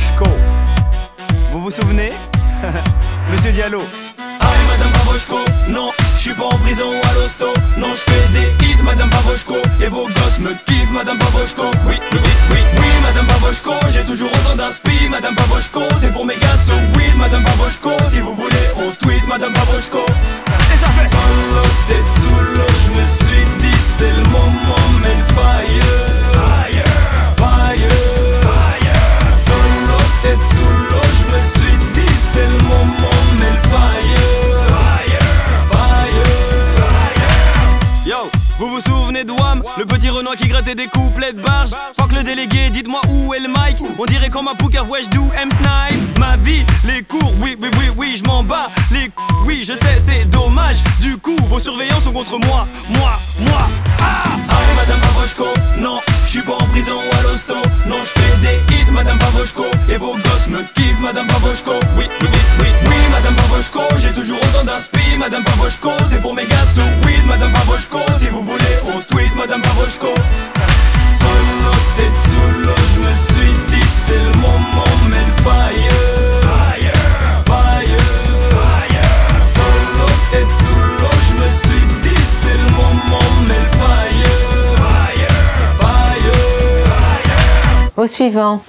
Pavoshko. Vous vous souvenez? Monsieur Diallo. Allez Madame Pavoshko, non, je suis pas en prison ou à l'hosto. Non, je fais des hits Madame Pavoshko. Et vos gosses me kiffent Madame Pavoshko. Oui, oui, oui, oui, oui Madame Pavoshko. J'ai toujours autant d'inspi Madame Pavoshko. C'est pour mes gars so weed Madame Pavoshko. Si vous voulez on se tweet Madame Pavoshko. Et ça fait solo, tête sous l'eau, je me suis dit c'est le moment, mais le fire. Fire, fire, fire. Solo, tête sous l'eau, je me suis dit c'est le moment, mais le fire. Yo, vous vous souvenez de Wham, le petit Renoir qui grattait des couplets de barge. Fuck le délégué, dites-moi où est le mic. On dirait comme ma poucave, wesh do M-Snipe. Ma vie, les cours, oui, oui, oui, oui, je m'en bats. Oui, je sais, c'est dommage. Du coup, vos surveillants sont contre moi. Ah. Allez Madame Pavoshko, non, je suis pas en prison ou à l'hosto. Non, je fais des hits Madame Pavoshko. Et vos gosses me kiffent Madame Pavoshko. Oui, oui, oui, oui, oui Madame Pavoshko. J'ai toujours autant d'inspi Madame Pavoshko. C'est pour mes gars so weed Madame Pavoshko. Si vous voulez on se tweet Madame Pavoshko. Solo, tête sous l'eau, je me suis dit c'est le moment, mais le fire. Fire, fire, fire. Solo, tête sous l'eau, je me suis dit c'est le moment, mais le fire. Fire, fire, fire. Au suivant.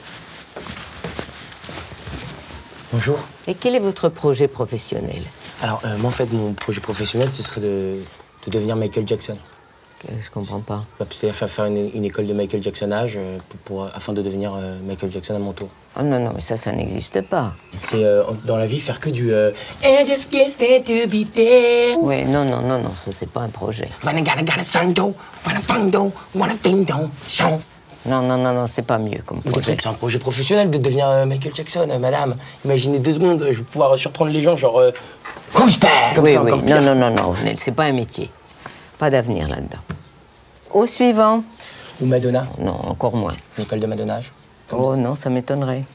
Bonjour. Et quel est votre projet professionnel? Alors, moi, en fait, mon projet professionnel, ce serait de devenir Michael Jackson. Je comprends pas. C'est-à-dire faire une école de Michael Jackson âge afin de devenir Michael Jackson à mon tour. Oh non, non, mais ça n'existe pas. C'est dans la vie faire que du And just guess that to be there. Oui, non, non, non, non, ça c'est pas un projet. Non, non, non, non, c'est pas mieux comme projet. C'est un projet professionnel de devenir Michael Jackson, madame. Imaginez 2 secondes, je vais pouvoir surprendre les gens, genre Who's back comme oui, ça, oui, encore pire. non, non, non, non, c'est pas un métier. Pas d'avenir là-dedans. Au suivant. Ou Madonna. Non, encore moins. Une école de madonnage. Oh non, ça m'étonnerait.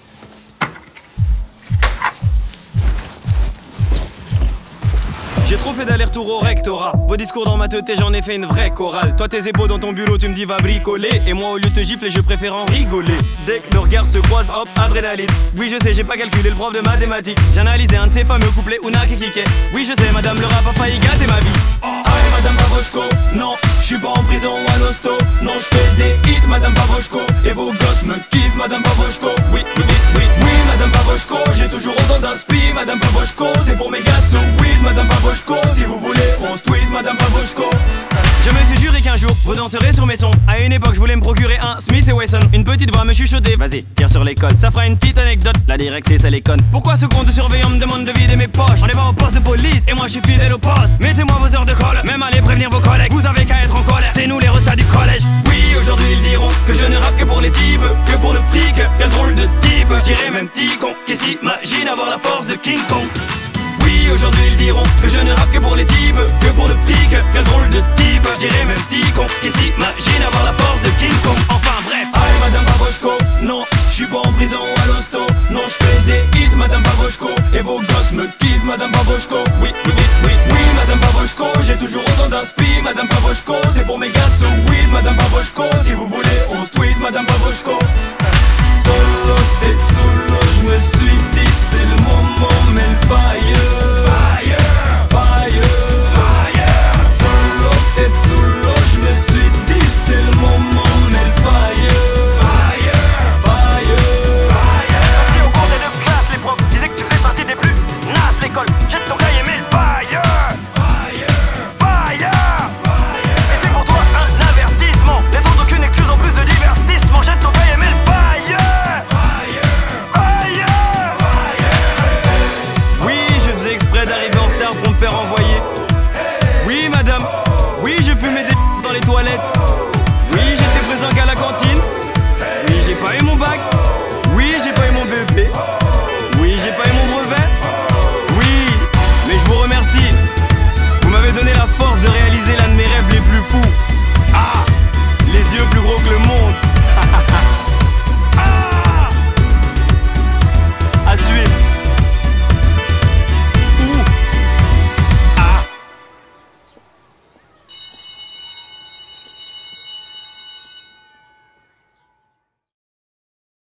J'ai trop fait d'aller-retour au rectorat. Vos discours dans ma tête, j'en ai fait une vraie chorale. Toi tes épaules dans ton bulot, tu me dis va bricoler. Et moi au lieu de te gifler, je préfère en rigoler. Dès que nos regards se croisent, hop, adrénaline. Oui je sais, j'ai pas calculé le prof de mathématiques. J'ai analysé un de ces fameux couplets Ouna qui kickait. Oui je sais, madame le rap a failli gâter ma vie. Allez Madame Pavoshko, non, je suis pas en prison ou à l'hosto. Non, je fais des hits Madame Pavoshko. Et vos gosses me kiffent Madame Pavoshko. Oui, oui, oui, oui, oui Madame Pavoshko. J'ai toujours autant d'inspi Madame Pavoshko. C'est pour mes gars so weed Madame Pavoshko. Si vous voulez on se tweet Madame Pavoshko. Je me suis juré qu'un jour, vous danserez sur mes sons. À une époque, je voulais me procurer un Smith & Wesson. Une petite voix me chuchotait, vas-y, tire sur l'école. Ça fera une petite anecdote, la directrice elle est conne. Pourquoi ce compte surveillant me demande de vider mes poches? On est pas au poste de police, et moi je suis fidèle au poste. Mettez-moi vos heures de colle, même allez prévenir vos collègues. Vous avez qu'à être en colère, c'est nous les restats du collège. Oui, aujourd'hui ils diront que je ne rappe que pour les types, que pour le fric, quel drôle de type. Je dirais même petit con, qui s'imagine avoir la force de King Kong. Oui, aujourd'hui ils diront que je ne rappe que pour les types, que pour le fric, quel drôle de type. Je dirais même petit con, qui s'imagine avoir la force de King Kong. Enfin bref. Allez Madame Pavoshko, non, je suis pas en prison ou à l'hosto. Non, je fais des hits Madame Pavoshko. Et vos gosses me kiffent Madame Pavoshko. Oui, oui, oui, oui, oui Madame Pavoshko. J'ai toujours autant d'inspi Madame Pavoshko. C'est pour mes gars so weed Madame Pavoshko. Si vous voulez on se tweet Madame Pavoshko.